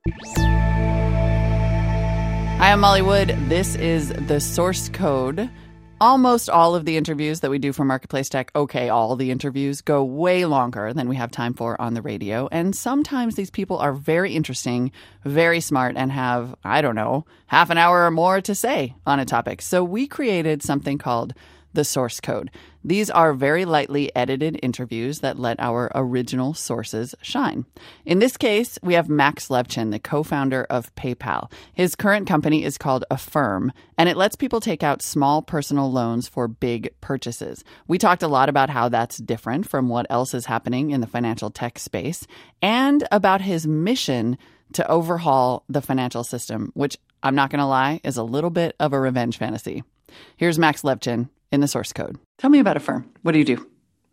Hi, I'm Molly Wood. This is The Source Code. Almost all of the interviews that we do for Marketplace Tech, all the interviews go way longer than we have time for on the radio. And sometimes these people are very interesting, very smart, and have, half an hour or more to say on a topic. So we created something called The Source Code. These are very lightly edited interviews that let our original sources shine. In this case, we have Max Levchin, the co-founder of PayPal. His current company is called Affirm, and it lets people take out small personal loans for big purchases. We talked a lot about how that's different from what else is happening in the financial tech space, and about his mission to overhaul the financial system, which, I'm not going to lie, is a little bit of a revenge fantasy. Here's Max Levchin in The Source Code. Tell me about Affirm. What do you do?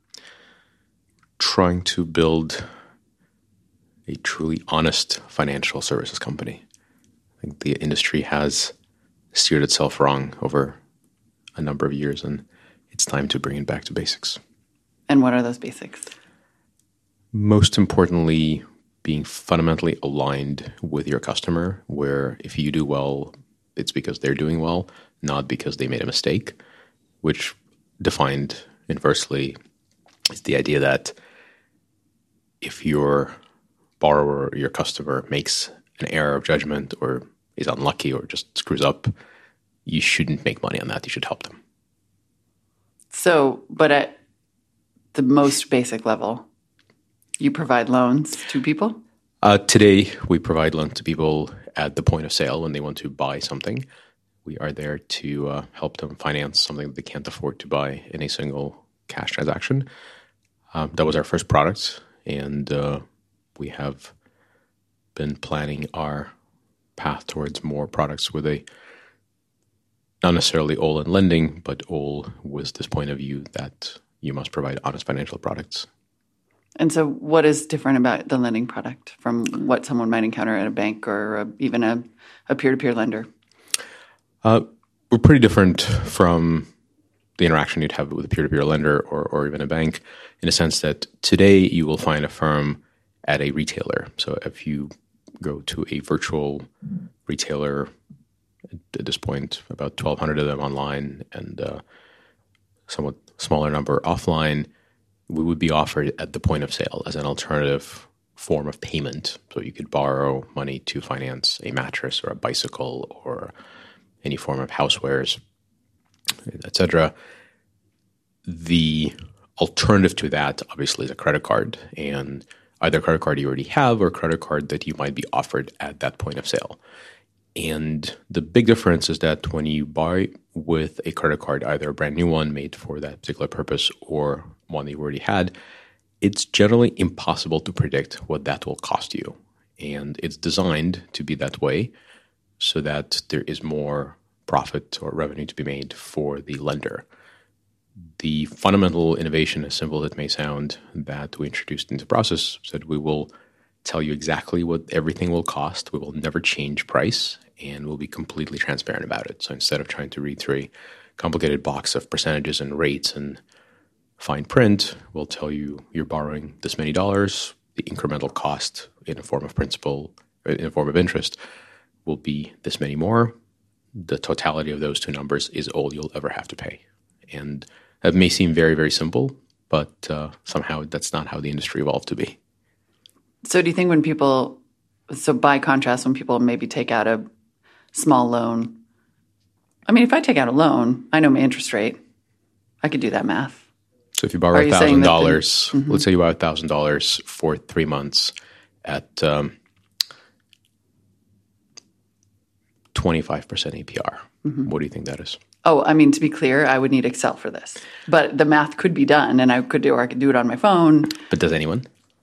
Trying to build a truly honest financial services company. I think the industry has steered itself wrong over a number of years, and it's time to bring it back to basics. And what are those basics? Most importantly, being fundamentally aligned with your customer, where if you do well, it's because they're doing well, not because they made a mistake. Which, defined inversely, is the idea that if your borrower or your customer makes an error of judgment or is unlucky or just screws up, you shouldn't make money on that. You should help them. So, but at the most basic level, you provide loans to people? Today, we provide loans to people at the point of sale when they want to buy something. We are there to help them finance something that they can't afford to buy in a single cash transaction. That was our first product, and we have been planning our path towards more products with not necessarily all in lending, but all with this point of view that you must provide honest financial products. And so what is different about the lending product from what someone might encounter at a bank or even a peer-to-peer lender? We're pretty different from the interaction you'd have with a peer-to-peer lender or even a bank in a sense that today you will find Affirm at a retailer. So if you go to a virtual retailer, at this point, about 1,200 of them online and somewhat smaller number offline, we would be offered at the point of sale as an alternative form of payment. So you could borrow money to finance a mattress or a bicycle or any form of housewares, etc. The alternative to that, obviously, is a credit card, and either a credit card you already have or a credit card that you might be offered at that point of sale. And the big difference is that when you buy with a credit card, either a brand new one made for that particular purpose or one that you already had, it's generally impossible to predict what that will cost you. And it's designed to be that way so that there is more profit or revenue to be made for the lender. The fundamental innovation, as simple as it may sound, that we introduced into the process is that we will tell you exactly what everything will cost. We will never change price, and we'll be completely transparent about it. So instead of trying to read through a complicated box of percentages and rates and fine print, we'll tell you you're borrowing this many dollars. The incremental cost in a form of principal, in a form of interest, will be this many more. The totality of those two numbers is all you'll ever have to pay. And that may seem very, very simple, but somehow that's not how the industry evolved to be. So do you think by contrast, when people maybe take out a small loan, if I take out a loan, I know my interest rate. I could do that math. So if you borrow $1,000, let's say you borrow $1,000 for 3 months at 25% APR. What do you think that is? Oh, to be clear, I would need Excel for this. But the math could be done, and I could do it on my phone. But does anyone?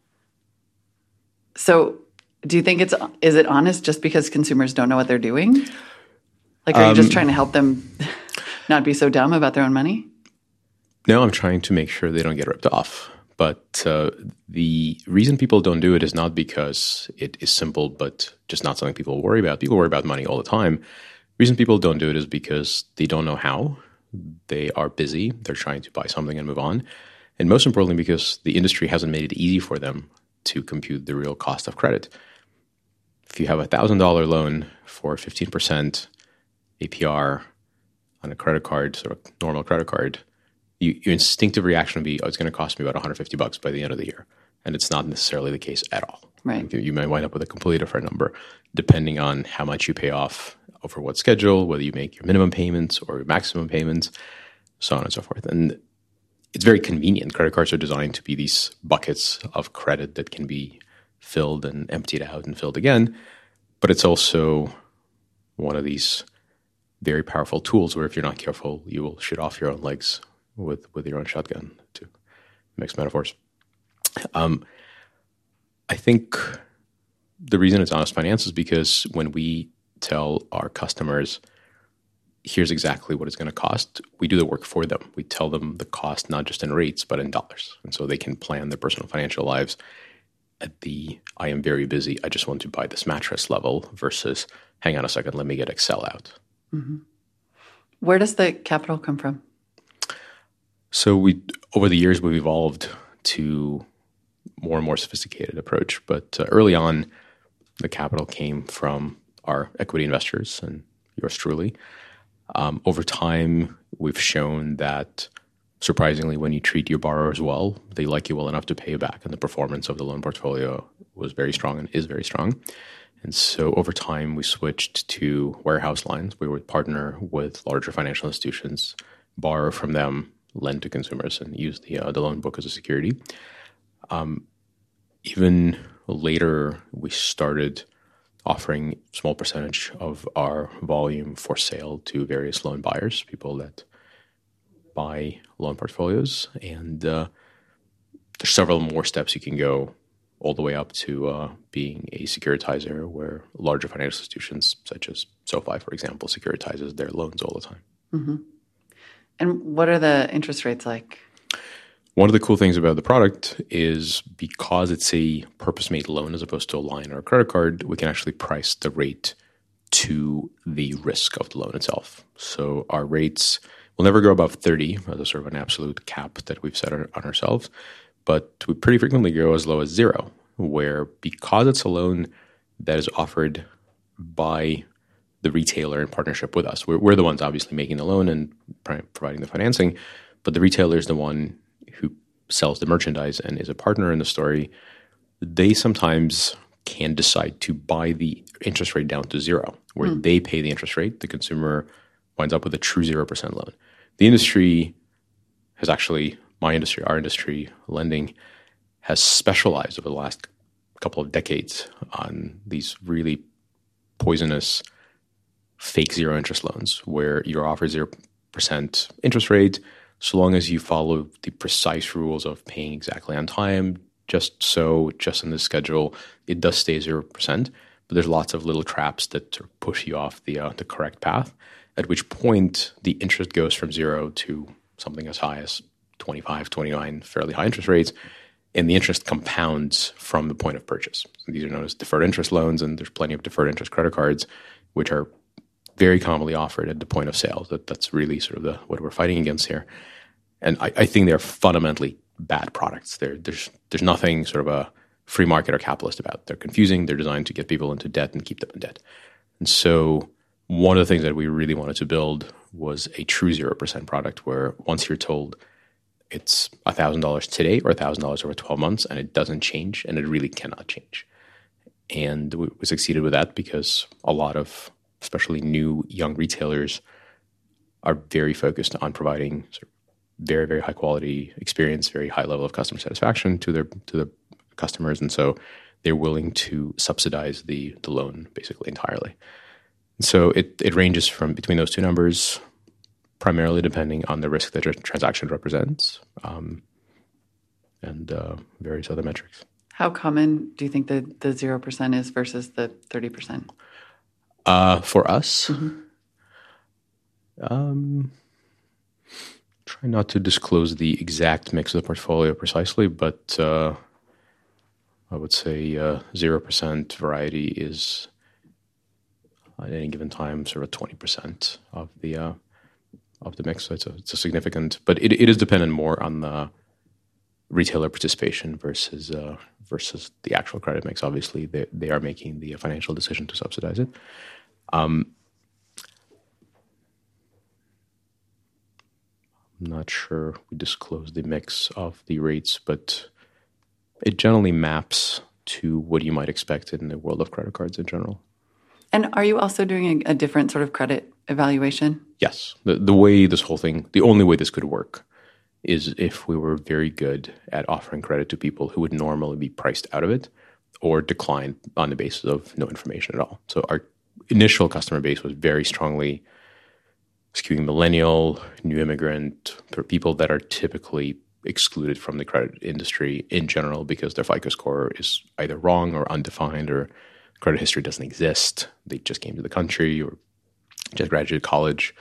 So do you think is it honest just because consumers don't know what they're doing? Like, are you just trying to help them not be so dumb about their own money? No, I'm trying to make sure they don't get ripped off. But the reason people don't do it is not because it is simple, but just not something people worry about. People worry about money all the time. The reason people don't do it is because they don't know how. They are busy. They're trying to buy something and move on. And most importantly, because the industry hasn't made it easy for them to compute the real cost of credit. if you have a $1,000 loan for 15% APR on a credit card, sort of normal credit card, your instinctive reaction would be, oh, it's going to cost me about $150 by the end of the year. And it's not necessarily the case at all. Right. You may wind up with a completely different number depending on how much you pay off over what schedule, whether you make your minimum payments or your maximum payments, so on and so forth. And it's very convenient. Credit cards are designed to be these buckets of credit that can be filled and emptied out and filled again. But it's also one of these very powerful tools where if you're not careful, you will shoot off your own legs with your own shotgun, to mix metaphors. I think the reason it's honest finance is because when we tell our customers, here's exactly what it's going to cost, we do the work for them. We tell them the cost not just in rates, but in dollars. And so they can plan their personal financial lives at the, I am very busy, I just want to buy this mattress level versus, hang on a second, let me get Excel out. Mm-hmm. Where does the capital come from? So over the years, we've evolved to more and more sophisticated approach. But early on, the capital came from our equity investors and yours truly. Over time, we've shown that surprisingly, when you treat your borrowers well, they like you well enough to pay you back. And the performance of the loan portfolio was very strong and is very strong. And so over time, we switched to warehouse lines. We would partner with larger financial institutions, borrow from them, lend to consumers, and use the loan book as a security. Even later, we started offering a small percentage of our volume for sale to various loan buyers, people that buy loan portfolios. And there's several more steps you can go all the way up to being a securitizer, where larger financial institutions such as SoFi, for example, securitizes their loans all the time. Mm-hmm. And what are the interest rates like? One of the cool things about the product is because it's a purpose-made loan as opposed to a line or a credit card, we can actually price the rate to the risk of the loan itself. So our rates will never go above 30 as a sort of an absolute cap that we've set on ourselves, but we pretty frequently go as low as 0, where because it's a loan that is offered by the retailer in partnership with us, we're the ones obviously making the loan and providing the financing, but the retailer is the one who sells the merchandise and is a partner in the story. They sometimes can decide to buy the interest rate down to 0, where they pay the interest rate. The consumer winds up with a true 0% loan. The industry has actually, our industry, lending, has specialized over the last couple of decades on these really poisonous fake zero interest loans, where you're offered 0% interest rate, so long as you follow the precise rules of paying exactly on time, just in the schedule, it does stay 0%. But there's lots of little traps that sort of push you off the correct path, at which point the interest goes from 0 to something as high as 25, 29, fairly high interest rates, and the interest compounds from the point of purchase. So these are known as deferred interest loans, and there's plenty of deferred interest credit cards, which are very commonly offered at the point of sale. That's really sort of what we're fighting against here. And I think they're fundamentally bad products. There's nothing sort of a free market or capitalist about. They're confusing. They're designed to get people into debt and keep them in debt. And so one of the things that we really wanted to build was a true 0% product, where once you're told it's $1,000 today or $1,000 over 12 months, and it doesn't change, and it really cannot change. And we succeeded with that because a lot of, especially new young retailers, are very focused on providing sort of very, very high quality experience, very high level of customer satisfaction to their customers. And so they're willing to subsidize the loan basically entirely. And so it ranges from between those two numbers, primarily depending on the risk that your transaction represents, and various other metrics. How common do you think the 0% is versus the 30%? For us, try not to disclose the exact mix of the portfolio precisely, but I would say 0% variety is at any given time sort of 20% of the mix. So it's a significant, but it is dependent more on the retailer participation versus versus the actual credit mix. Obviously, they are making the financial decision to subsidize it. I'm not sure we disclose the mix of the rates, but it generally maps to what you might expect in the world of credit cards in general. And are you also doing a different sort of credit evaluation? Yes. The way this whole thing, the only way this could work is if we were very good at offering credit to people who would normally be priced out of it or declined on the basis of no information at all. So our initial customer base was very strongly skewing millennial, new immigrant, for people that are typically excluded from the credit industry in general because their FICO score is either wrong or undefined or credit history doesn't exist. They just came to the country or just graduated college.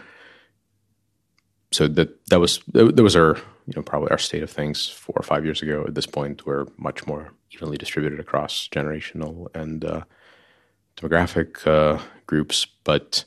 So that was our, probably our state of things 4 or 5 years ago. At this point, we're much more evenly distributed across generational and demographic groups, but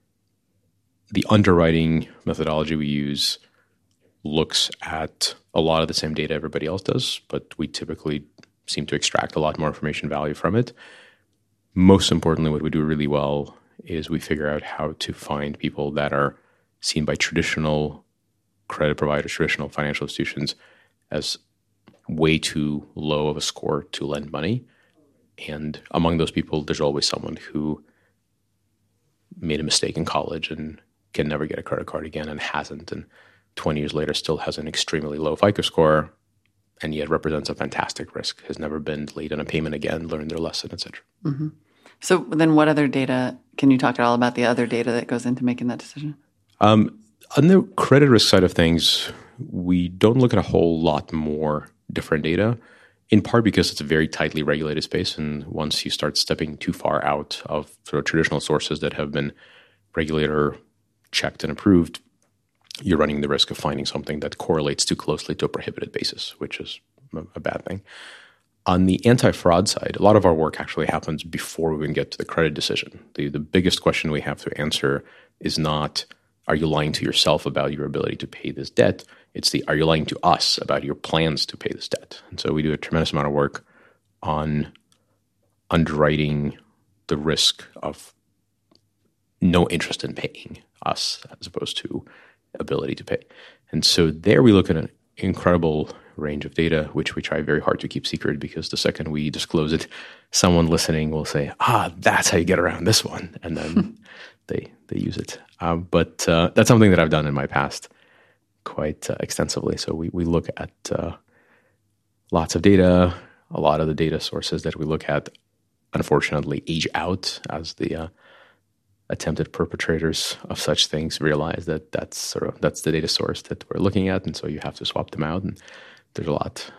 the underwriting methodology we use looks at a lot of the same data everybody else does, but we typically seem to extract a lot more information value from it. Most importantly, what we do really well is we figure out how to find people that are seen by traditional credit providers, traditional financial institutions as way too low of a score to lend money. And among those people, there's always someone who made a mistake in college and can never get a credit card again and hasn't, and 20 years later still has an extremely low FICO score and yet represents a fantastic risk, has never been late on a payment again, learned their lesson, et cetera. Mm-hmm. So then what other data, can you talk at all about the other data that goes into making that decision? On the credit risk side of things, we don't look at a whole lot more different data, in part because it's a very tightly regulated space. And once you start stepping too far out of sort of traditional sources that have been regulator checked and approved, you're running the risk of finding something that correlates too closely to a prohibited basis, which is a bad thing. On the anti-fraud side, a lot of our work actually happens before we even get to the credit decision. The biggest question we have to answer is not, are you lying to yourself about your ability to pay this debt? It's are you lying to us about your plans to pay this debt? And so we do a tremendous amount of work on underwriting the risk of no interest in paying us as opposed to ability to pay. And so there we look at an incredible range of data, which we try very hard to keep secret because the second we disclose it, someone listening will say, that's how you get around this one. And then they use it. But that's something that I've done in my past quite extensively. So we look at lots of data. A lot of the data sources that we look at, unfortunately, age out as the attempted perpetrators of such things realize that that's the data source that we're looking at, and so you have to swap them out. And there's a lot.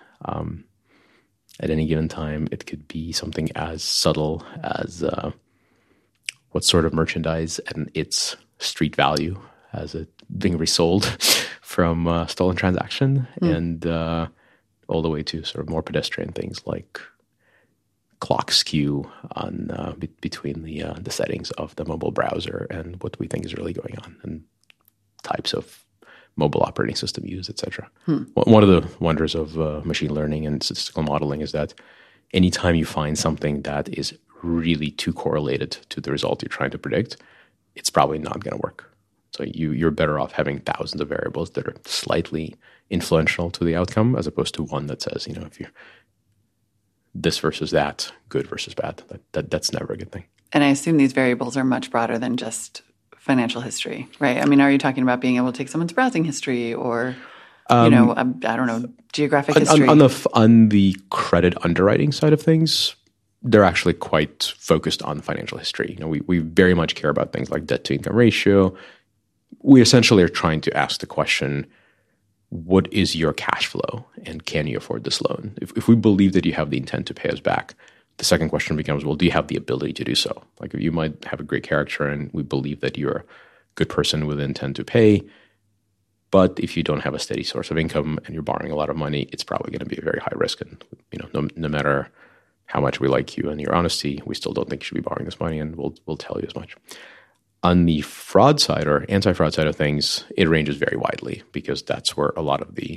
At any given time, it could be something as subtle as what sort of merchandise and its street value as it being resold from a stolen transaction, and all the way to sort of more pedestrian things like clock skew on between the settings of the mobile browser and what we think is really going on, and types of mobile operating system use, etc. One of the wonders of machine learning and statistical modeling is that anytime you find something that is really too correlated to the result you're trying to predict, it's probably not going to work. So you're better off having thousands of variables that are slightly influential to the outcome as opposed to one that says, if you're this versus that, good versus bad. That's never a good thing. And I assume these variables are much broader than just financial history, right? I mean, are you talking about being able to take someone's browsing history or, I don't know, geographic history? On the credit underwriting side of things, they're actually quite focused on financial history. We very much care about things like debt to income ratio. We essentially are trying to ask the question, what is your cash flow and can you afford this loan? If we believe that you have the intent to pay us back, the second question becomes, well, do you have the ability to do so? Like, you might have a great character and we believe that you're a good person with intent to pay, but if you don't have a steady source of income and you're borrowing a lot of money, it's probably going to be a very high risk. And no matter how much we like you and your honesty, we still don't think you should be borrowing this money, and we'll tell you as much. On the fraud side or anti-fraud side of things, it ranges very widely because that's where a lot of the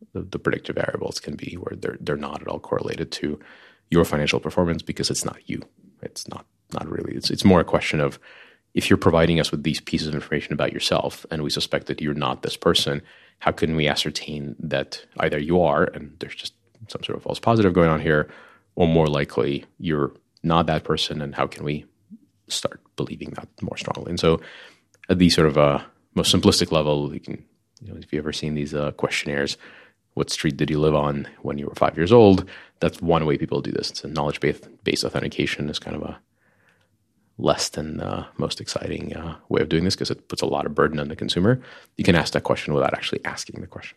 the predictive variables can be, where they're not at all correlated to your financial performance because it's not you. It's not really. It's more a question of, if you're providing us with these pieces of information about yourself and we suspect that you're not this person, how can we ascertain that either you are and there's just some sort of false positive going on here, or more likely you're not that person, and how can we start believing that more strongly? And so at the sort of most simplistic level, you can, if you've ever seen these questionnaires, what street did you live on when you were 5 years old? That's one way people do this. It's a knowledge-based authentication is kind of a less than most exciting way of doing this, because it puts a lot of burden on the consumer. You can ask that question without actually asking the question.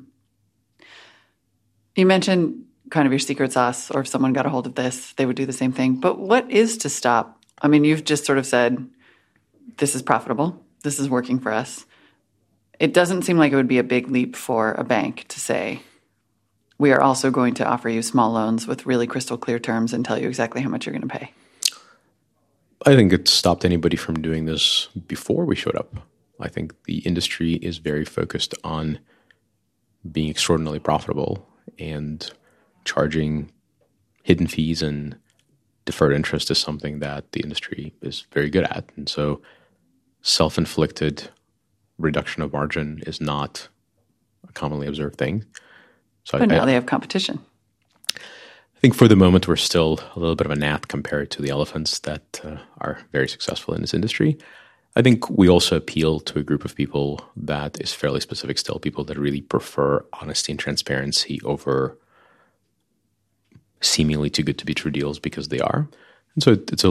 You mentioned kind of your secret sauce, or if someone got a hold of this, they would do the same thing. But what is to stop? I mean, you've just sort of said, this is profitable. This is working for us. It doesn't seem like it would be a big leap for a bank to say, we are also going to offer you small loans with really crystal clear terms and tell you exactly how much you're going to pay. I think it stopped anybody from doing this before we showed up. I think the industry is very focused on being extraordinarily profitable, and charging hidden fees and deferred interest is something that the industry is very good at. And so self-inflicted reduction of margin is not a commonly observed thing. So but now they have competition. I think for the moment, we're still a little bit of a gnat compared to the elephants that are very successful in this industry. I think we also appeal to a group of people that is fairly specific still, people that really prefer honesty and transparency over seemingly too good to be true deals, because they are. And so it's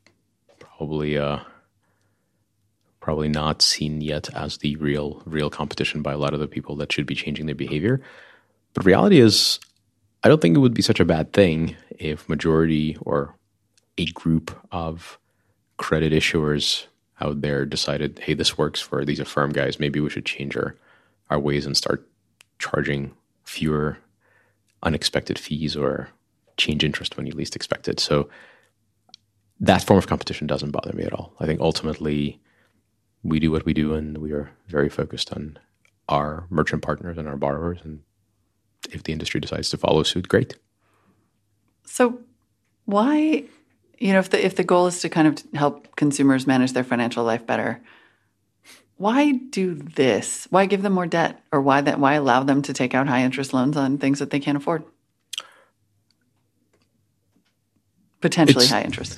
probably not seen yet as the real competition by a lot of the people that should be changing their behavior. But reality is, I don't think it would be such a bad thing if majority or a group of credit issuers out there decided, hey, this works for these Affirm guys. Maybe we should change our ways and start charging fewer unexpected fees or change interest when you least expect it. So that form of competition doesn't bother me at all. I think ultimately we do what we do, and we are very focused on our merchant partners and our borrowers. And if the industry decides to follow suit, great. So why, if the goal is to kind of help consumers manage their financial life better, why do this? Why give them more debt? Or why allow them to take out high interest loans on things that they can't afford? Potentially high interest.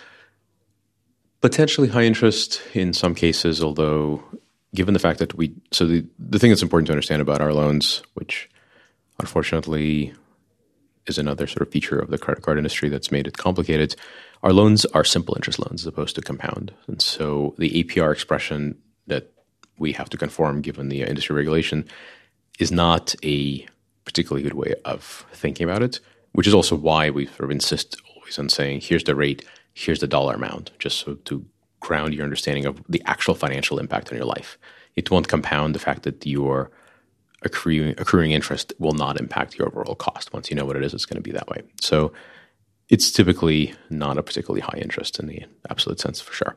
Potentially high interest in some cases, although given the fact that the thing that's important to understand about our loans, which unfortunately is another sort of feature of the credit card industry that's made it complicated, our loans are simple interest loans as opposed to compound. And so the APR expression that we have to conform given the industry regulation is not a particularly good way of thinking about it, which is also why we sort of insist always on saying, here's the rate, here's the dollar amount, just so to ground your understanding of the actual financial impact on your life. It won't compound the fact that your accruing interest will not impact your overall cost. Once you know what it is, it's going to be that way. So it's typically not a particularly high interest in the absolute sense, for sure.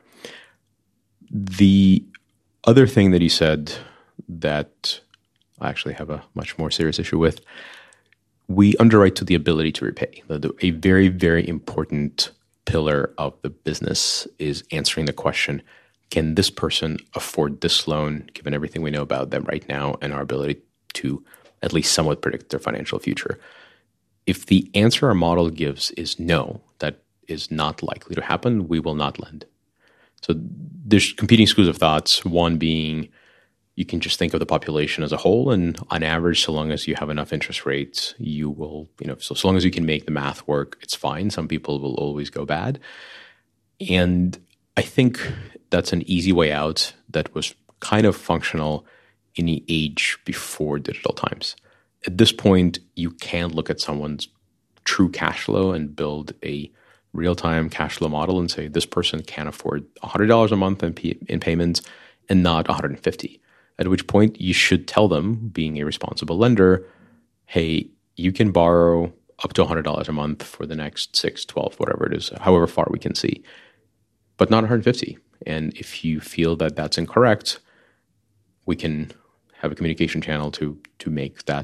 The other thing that you said that I actually have a much more serious issue with, we underwrite to the ability to repay. A very, very important pillar of the business is answering the question, can this person afford this loan, given everything we know about them right now and our ability to at least somewhat predict their financial future? If the answer our model gives is no, that is not likely to happen, we will not lend. So there's competing schools of thoughts, one being you can just think of the population as a whole, and on average, so long as you have enough interest rates, you will, so long as you can make the math work, it's fine. Some people will always go bad. And I think that's an easy way out that was kind of functional in the age before digital times. At this point, you can look at someone's true cash flow and build a real-time cash flow model and say, this person can afford $100 a month in payments and not $150. At which point you should tell them, being a responsible lender, hey, you can borrow up to $100 a month for the next 6, 12, whatever it is, however far we can see, but not $150. And if you feel that that's incorrect, we can have a communication channel to make that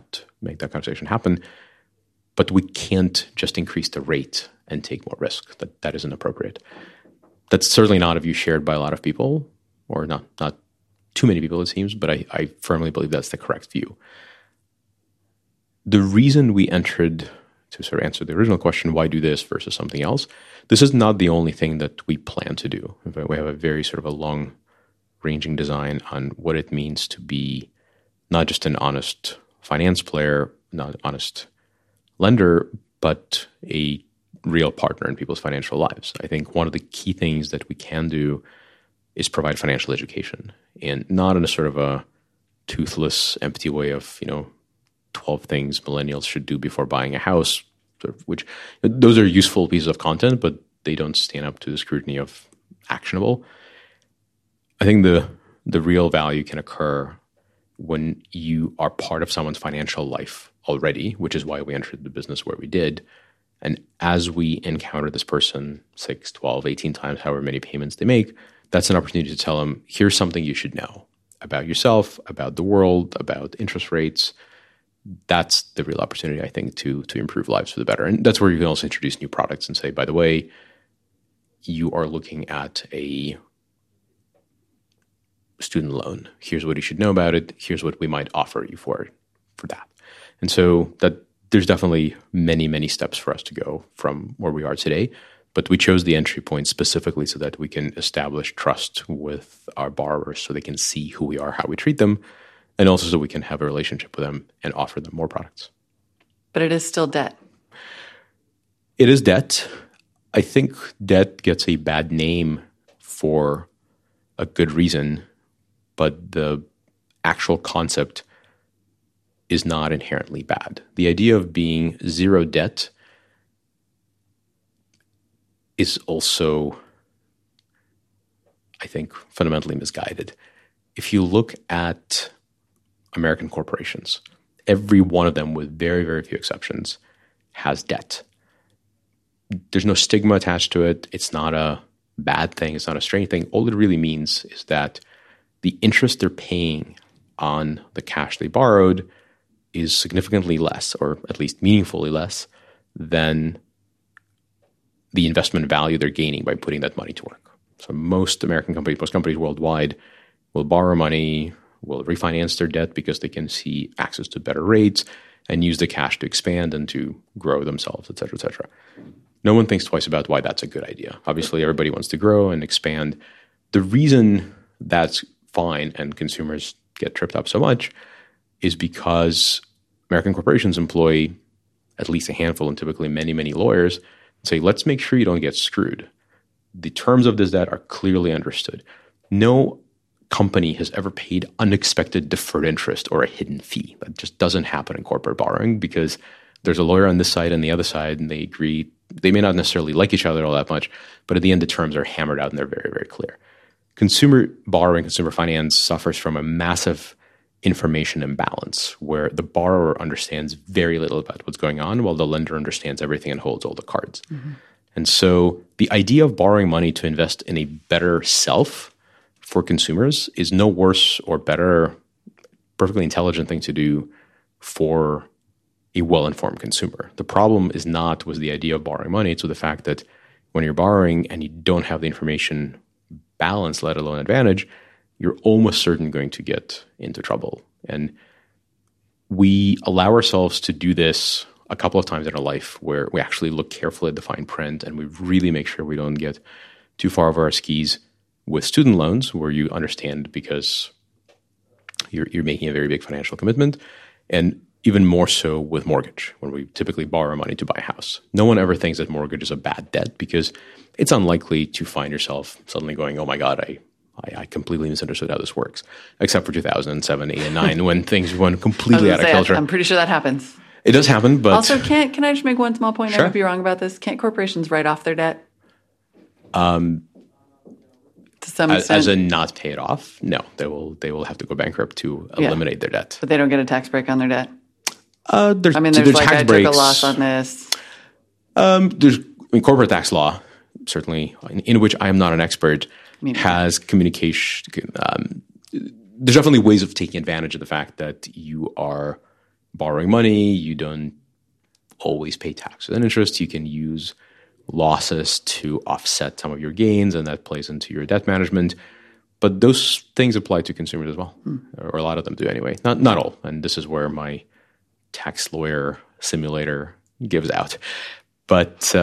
make that conversation happen. But we can't just increase the rate and take more risk. That isn't appropriate. That's certainly not a view shared by a lot of people, or not too many people, it seems, but I firmly believe that's the correct view. The reason we entered, to sort of answer the original question, why do this versus something else, this is not the only thing that we plan to do. We have a very sort of a long-ranging design on what it means to be not just an honest finance player, not an honest lender, but a real partner in people's financial lives. I think one of the key things that we can do is provide financial education, and not in a sort of a toothless, empty way of, 12 things millennials should do before buying a house, which those are useful pieces of content, but they don't stand up to the scrutiny of actionable. I think the real value can occur when you are part of someone's financial life already, which is why we entered the business where we did. And as we encounter this person 6, 12, 18 times, however many payments they make, that's an opportunity to tell them, here's something you should know about yourself, about the world, about interest rates. That's the real opportunity, I think, to improve lives for the better. And that's where you can also introduce new products and say, by the way, you are looking at a student loan. Here's what you should know about it. Here's what we might offer you for that. And so that there's definitely many, many steps for us to go from where we are today. But we chose the entry point specifically so that we can establish trust with our borrowers so they can see who we are, how we treat them, and also so we can have a relationship with them and offer them more products. But it is still debt. It is debt. I think debt gets a bad name for a good reason, but the actual concept is not inherently bad. The idea of being zero debt is also, I think, fundamentally misguided. If you look at American corporations, every one of them, with very, very few exceptions, has debt. There's no stigma attached to it. It's not a bad thing. It's not a strange thing. All it really means is that the interest they're paying on the cash they borrowed is significantly less, or at least meaningfully less, than the investment value they're gaining by putting that money to work. So most American companies, most companies worldwide will borrow money, will refinance their debt because they can see access to better rates and use the cash to expand and to grow themselves, et cetera, et cetera. No one thinks twice about why that's a good idea. Obviously, everybody wants to grow and expand. The reason that's fine and consumers get tripped up so much is because American corporations employ at least a handful and typically many, many lawyers and say, let's make sure you don't get screwed. The terms of this debt are clearly understood. No company has ever paid unexpected deferred interest or a hidden fee. That just doesn't happen in corporate borrowing because there's a lawyer on this side and the other side, and they agree. They may not necessarily like each other all that much, but at the end, the terms are hammered out and they're very, very clear. Consumer borrowing, consumer finance suffers from a massive information imbalance where the borrower understands very little about what's going on while the lender understands everything and holds all the cards. Mm-hmm. And so the idea of borrowing money to invest in a better self for consumers is no worse or better, perfectly intelligent thing to do for a well-informed consumer. The problem is not with the idea of borrowing money. It's with the fact that when you're borrowing and you don't have the information balance, let alone advantage, you're almost certain going to get into trouble. And we allow ourselves to do this a couple of times in our life where we actually look carefully at the fine print and we really make sure we don't get too far over our skis with student loans, where you understand because you're making a very big financial commitment, and even more so with mortgage, when we typically borrow money to buy a house. No one ever thinks that mortgage is a bad debt because it's unlikely to find yourself suddenly going, oh my God, I completely misunderstood how this works, except for 2007, 8, and 9, when things went completely out of kilter. I'm pretty sure that happens. It does happen, but... Also, can I just make one small point? Sure. I might be wrong about this. Can't corporations write off their debt? To some extent? As in not pay it off? No, they will have to go babankrupt to eliminate their debt. But they don't get a tax break on their debt? There's like, tax breaks. I took a loss on this. There's corporate tax law, certainly, in which I am not an expert, has communication. There's definitely ways of taking advantage of the fact that you are borrowing money. You don't always pay taxes and interest. You can use losses to offset some of your gains, and that plays into your debt management. But those things apply to consumers as well, or a lot of them do anyway. Not all. And this is where my tax lawyer simulator gives out. But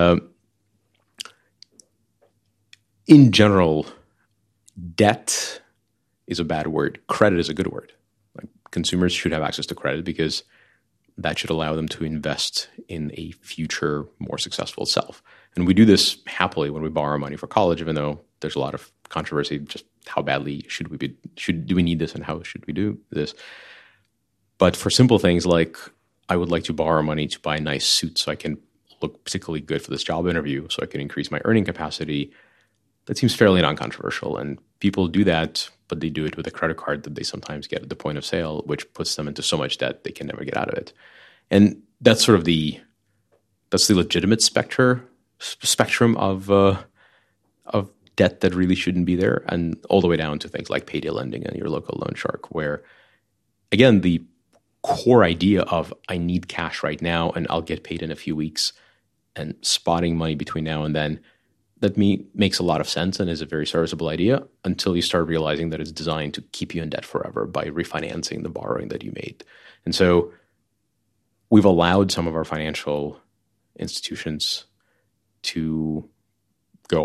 in general, debt is a bad word. Credit is a good word. Like, consumers should have access to credit because that should allow them to invest in a future more successful self. And we do this happily when we borrow money for college, even though there's a lot of controversy just how badly do we need this and how should we do this. But for simple things like, I would like to borrow money to buy a nice suit so I can look particularly good for this job interview, so I can increase my earning capacity, that seems fairly non-controversial. And people do that, but they do it with a credit card that they sometimes get at the point of sale, which puts them into so much debt they can never get out of it. And that's sort of that's the legitimate spectrum of debt that really shouldn't be there, and all the way down to things like payday lending and your local loan shark, where, again, the core idea of I need cash right now and I'll get paid in a few weeks, and spotting money between now and then, that makes a lot of sense and is a very serviceable idea until you start realizing that it's designed to keep you in debt forever by refinancing the borrowing that you made. And so we've allowed some of our financial institutions to go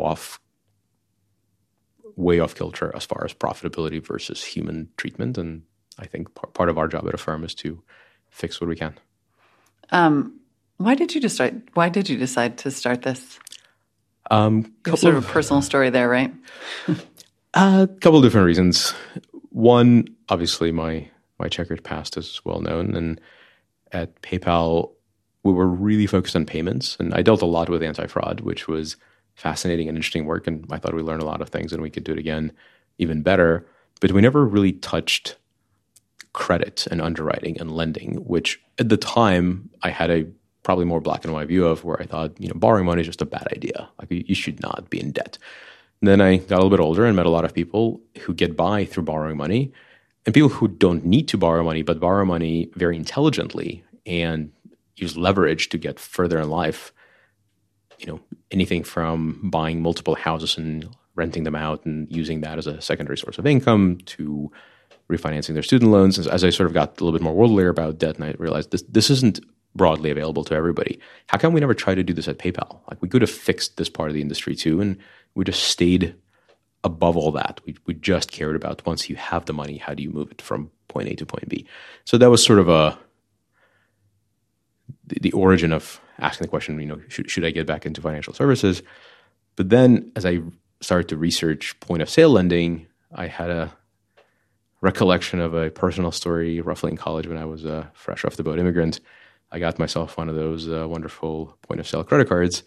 way off kilter as far as profitability versus human treatment. And I think part of our job at Affirm is to fix what we can. Why did you decide to start this? Couple of a personal story there, right? A couple of different reasons. One, obviously, my checkered past is well known, and at PayPal, we were really focused on payments, and I dealt a lot with anti-fraud, which was fascinating and interesting work, and I thought we learned a lot of things, and we could do it again even better. But we never really touched credit and underwriting and lending, which at the time I had a probably more black and white view of, where I thought, borrowing money is just a bad idea. Like, you should not be in debt. And then I got a little bit older and met a lot of people who get by through borrowing money, and people who don't need to borrow money, but borrow money very intelligently and use leverage to get further in life. Anything from buying multiple houses and renting them out and using that as a secondary source of income, to refinancing their student loans. As I sort of got a little bit more worldly about debt, and I realized this isn't broadly available to everybody. How come we never try to do this at PayPal? Like, we could have fixed this part of the industry too, and we just stayed above all that. We just cared about, once you have the money, how do you move it from point A to point B? So that was sort of the origin of asking the question, should I get back into financial services? But then as I started to research point of sale lending, I had a recollection of a personal story roughly in college when I was a fresh off the boat immigrant. I got myself one of those wonderful point of sale credit cards,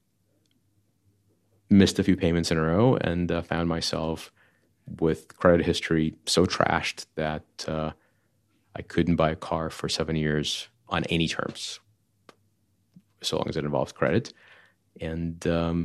missed a few payments in a row, and found myself with credit history so trashed that I couldn't buy a car for 7 years on any terms, so long as it involves credit. And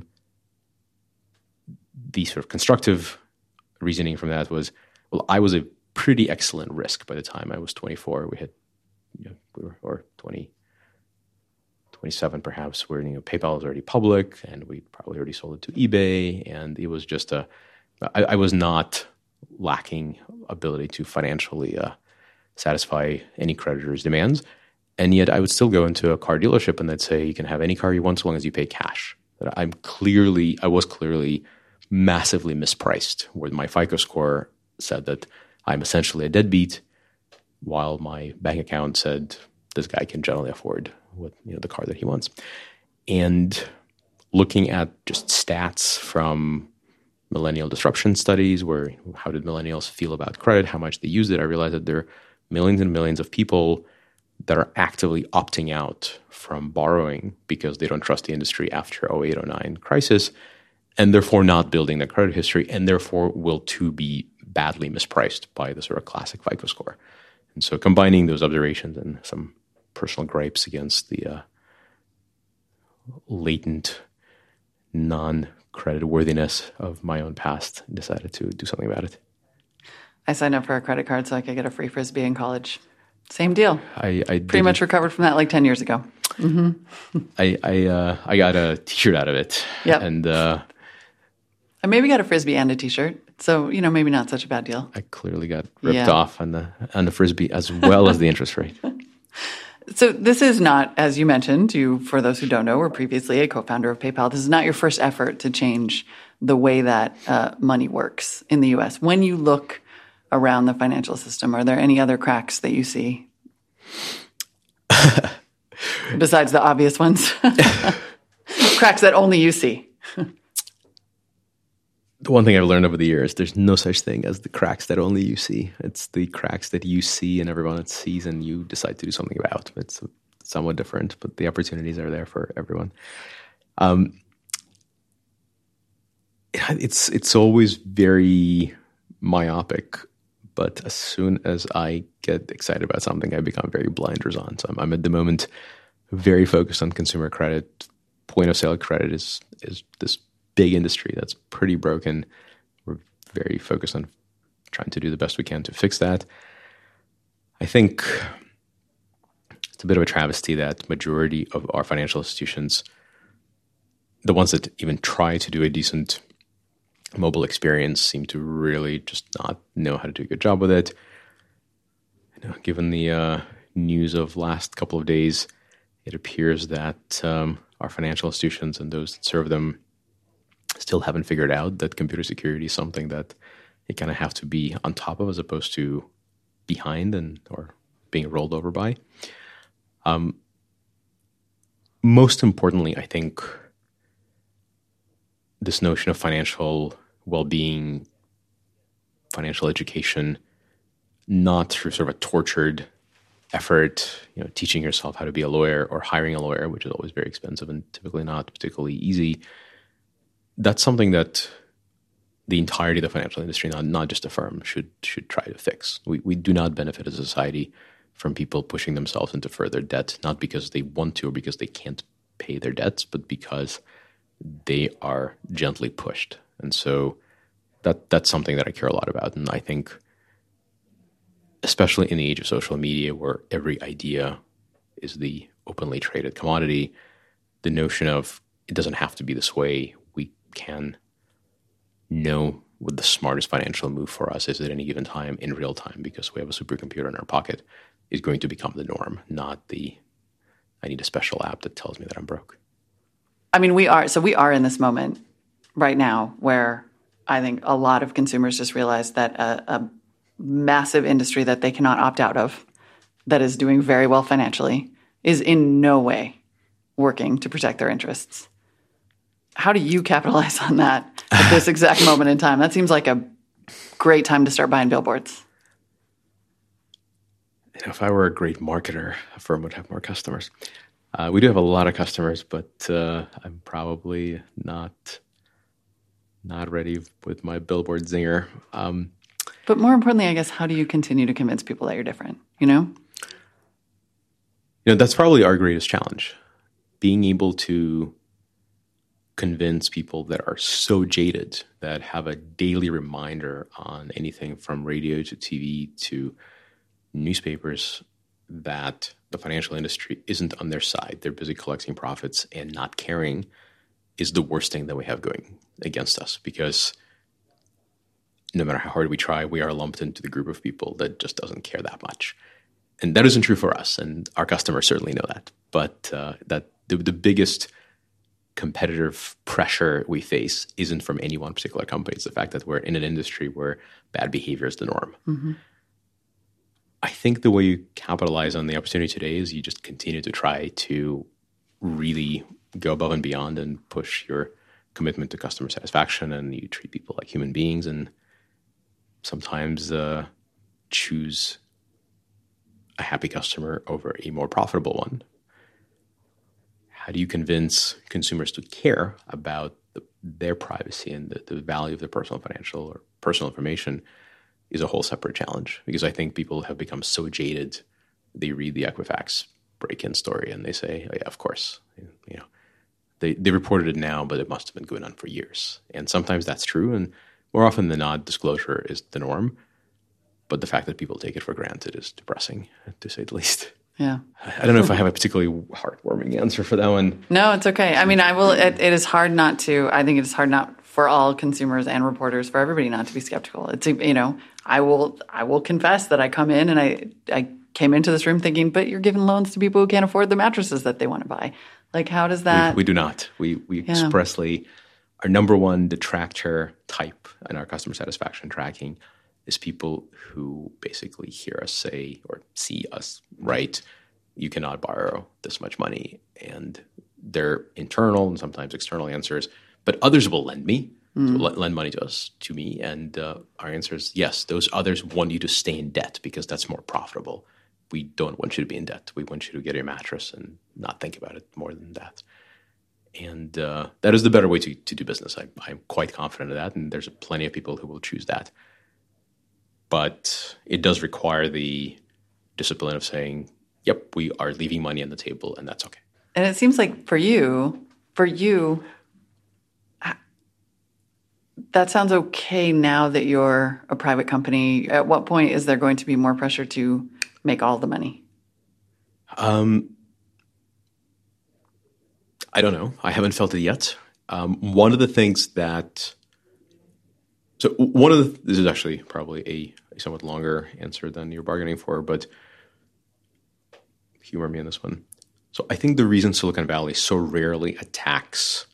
the sort of constructive reasoning from that was, well, I was a pretty excellent risk by the time I was 24. We were or 20, 27 perhaps, where PayPal was already public, and we probably already sold it to eBay, and it was just I was not lacking ability to financially satisfy any creditor's demands. And yet I would still go into a car dealership and they'd say, you can have any car you want so long as you pay cash. I was clearly massively mispriced, where my FICO score said that I'm essentially a deadbeat, while my bank account said this guy can generally afford the car that he wants. And looking at just stats from millennial disruption studies, where how did millennials feel about credit, how much they used it, I realized that there are millions and millions of people that are actively opting out from borrowing because they don't trust the industry after 08-09 crisis, and therefore not building their credit history, and therefore will too be badly mispriced by the sort of classic FICO score. And so combining those observations and some personal gripes against the latent non-credit worthiness of my own past, decided to do something about it. I signed up for a credit card so I could get a free Frisbee in college. Same deal. I Pretty much recovered from that like 10 years ago. I got a T-shirt out of it. Yep. And I maybe got a Frisbee and a T-shirt. So, maybe not such a bad deal. I clearly got ripped off on the Frisbee as well as the interest rate. So this is not, as you mentioned, for those who don't know, were previously a co-founder of PayPal. This is not your first effort to change the way that money works in the U.S. When you look around the financial system, are there any other cracks that you see? Besides the obvious ones? Cracks that only you see. The one thing I've learned over the years, there's no such thing as the cracks that only you see. It's the cracks that you see and everyone else sees and you decide to do something about. It's somewhat different, but the opportunities are there for everyone. It's always very myopic, but as soon as I get excited about something, I become very blinders on. So I'm at the moment very focused on consumer credit. Point of sale credit is this big industry that's pretty broken. We're very focused on trying to do the best we can to fix that. I think it's a bit of a travesty that majority of our financial institutions, the ones that even try to do a decent mobile experience, seem to really just not know how to do a good job with it. Given the news of last couple of days, it appears that our financial institutions and those that serve them still haven't figured out that computer security is something that you kind of have to be on top of as opposed to behind or being rolled over by. Most importantly, I think this notion of financial well-being, financial education, not through sort of a tortured effort, teaching yourself how to be a lawyer or hiring a lawyer, which is always very expensive and typically not particularly easy. That's something that the entirety of the financial industry, not just a firm, should try to fix. We do not benefit as a society from people pushing themselves into further debt, not because they want to or because they can't pay their debts, but because they are gently pushed. And so that's something that I care a lot about. And I think, especially in the age of social media where every idea is the openly traded commodity, the notion of it doesn't have to be this way, we can know what the smartest financial move for us is at any given time in real time because we have a supercomputer in our pocket is going to become the norm, not I need a special app that tells me that I'm broke. I mean, we are in this moment right now where I think a lot of consumers just realize that a massive industry that they cannot opt out of, that is doing very well financially, is in no way working to protect their interests. How do you capitalize on that at this exact moment in time? That seems like a great time to start buying billboards. If I were a great marketer, a firm would have more customers. We do have a lot of customers, but I'm probably not ready with my billboard zinger. But more importantly, I guess, how do you continue to convince people that you're different, That's probably our greatest challenge. Being able to convince people that are so jaded, that have a daily reminder on anything from radio to TV to newspapers, that the financial industry isn't on their side. They're busy collecting profits and not caring is the worst thing that we have going against us, because no matter how hard we try, we are lumped into the group of people that just doesn't care that much. And that isn't true for us, and our customers certainly know that. But that the biggest competitive pressure we face isn't from any one particular company. It's the fact that we're in an industry where bad behavior is the norm. Mm-hmm. I think the way you capitalize on the opportunity today is you just continue to try to really go above and beyond and push your commitment to customer satisfaction, and you treat people like human beings, and sometimes choose a happy customer over a more profitable one. How do you convince consumers to care about their privacy and the value of their personal financial or personal information is a whole separate challenge, because I think people have become so jaded. They read the Equifax break-in story and they say, oh, yeah, of course. They reported it now, but it must have been going on for years. And sometimes that's true, and more often than not, disclosure is the norm. But the fact that people take it for granted is depressing, to say the least. Yeah. I don't know if I have a particularly heartwarming answer for that one. No, it's okay. I mean, it is hard not to, I think it is hard not for all consumers and reporters, for everybody not to be skeptical. It's, I will confess that I come in and I came into this room thinking, but you're giving loans to people who can't afford the mattresses that they want to buy. Like, how does that? We do not. We expressly, our number one detractor type in our customer satisfaction tracking is people who basically hear us say or see us write, you cannot borrow this much money. And they're internal and sometimes external answers, but others will lend me, lend money to me. And our answer is yes, those others want you to stay in debt because that's more profitable. We don't want you to be in debt. We want you to get your mattress and not think about it more than that. And that is the better way to do business. I'm quite confident of that. And there's plenty of people who will choose that. But it does require the discipline of saying, yep, we are leaving money on the table, and that's okay. And it seems like for you, that sounds okay now that you're a private company. At what point is there going to be more pressure to make all the money? I don't know. I haven't felt it yet. One of the things that... So this is actually probably a somewhat longer answer than you're bargaining for, but humor me on this one. So I think the reason Silicon Valley so rarely attacks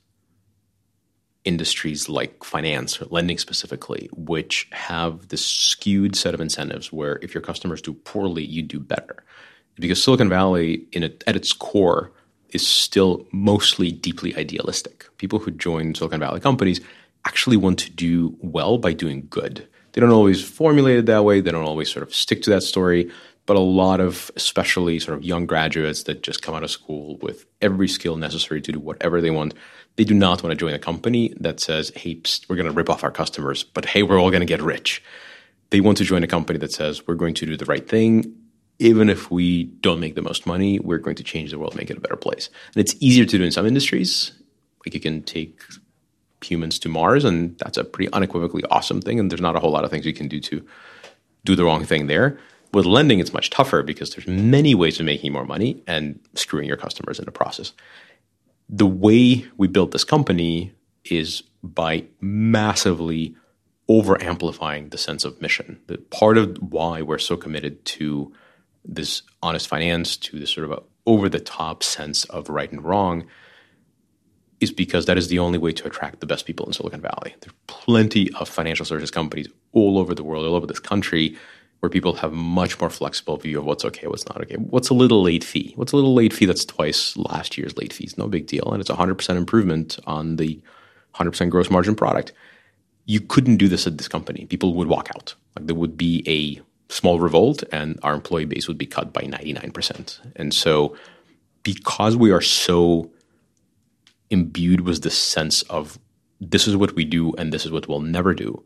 industries like finance or lending specifically, which have this skewed set of incentives where if your customers do poorly, you do better. Because Silicon Valley, at its core, is still mostly deeply idealistic. People who join Silicon Valley companies actually want to do well by doing good. They don't always formulate it that way. They don't always sort of stick to that story. But a lot of, especially sort of young graduates that just come out of school with every skill necessary to do whatever they want, they do not want to join a company that says, hey, psst, we're going to rip off our customers, but hey, we're all going to get rich. They want to join a company that says, we're going to do the right thing. Even if we don't make the most money, we're going to change the world, make it a better place. And it's easier to do in some industries. Like you can take humans to Mars, and that's a pretty unequivocally awesome thing. And there's not a whole lot of things you can do to do the wrong thing there. With lending, it's much tougher because there's many ways of making more money and screwing your customers in the process. The way we built this company is by massively over-amplifying the sense of mission. The part of why we're so committed to this honest finance, to this sort of a over-the-top sense of right and wrong, is because that is the only way to attract the best people in Silicon Valley. There are plenty of financial services companies all over the world, all over this country, where people have much more flexible view of what's okay, what's not okay. What's a little late fee? What's a little late fee that's twice last year's late fees? No big deal. And it's 100% improvement on the 100% gross margin product. You couldn't do this at this company. People would walk out. Like there would be a small revolt and our employee base would be cut by 99%. And so because we are so imbued with this sense of this is what we do and this is what we'll never do,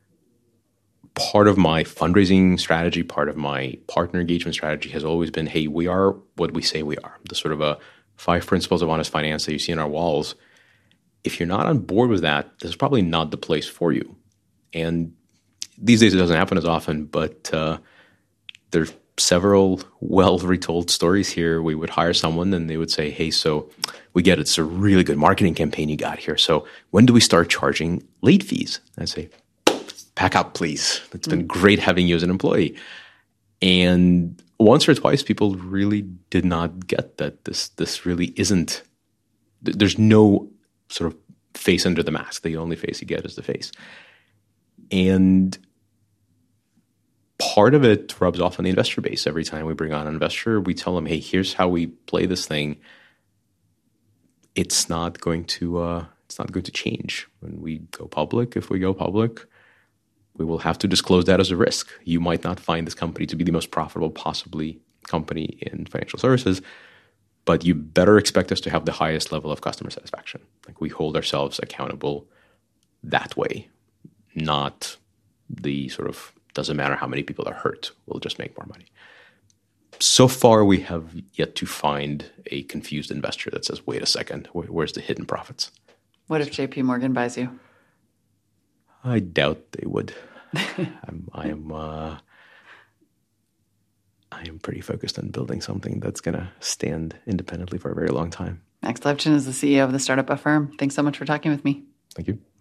part of my fundraising strategy, part of my partner engagement strategy has always been, hey, we are what we say we are. The sort of a 5 principles of honest finance that you see on our walls. If you're not on board with that, this is probably not the place for you. And these days it doesn't happen as often, but there's several well-retold stories here. We would hire someone and they would say, hey, so we get it's a really good marketing campaign you got here. So when do we start charging late fees? I'd say, pack up, please. It's been great having you as an employee. And once or twice, people really did not get that this really isn't, there's no sort of face under the mask. The only face you get is the face. And part of it rubs off on the investor base. Every time we bring on an investor, we tell them, hey, here's how we play this thing. It's not going to change when we go public. If we go public, we will have to disclose that as a risk. You might not find this company to be the most profitable possibly company in financial services, but you better expect us to have the highest level of customer satisfaction. Like we hold ourselves accountable that way, not the sort of doesn't matter how many people are hurt, we'll just make more money. So far, we have yet to find a confused investor that says, wait a second, where's the hidden profits? What if JP Morgan buys you? I doubt they would. I am pretty focused on building something that's going to stand independently for a very long time. Max Levchin is the CEO of the Startup Affirm. Thanks so much for talking with me. Thank you.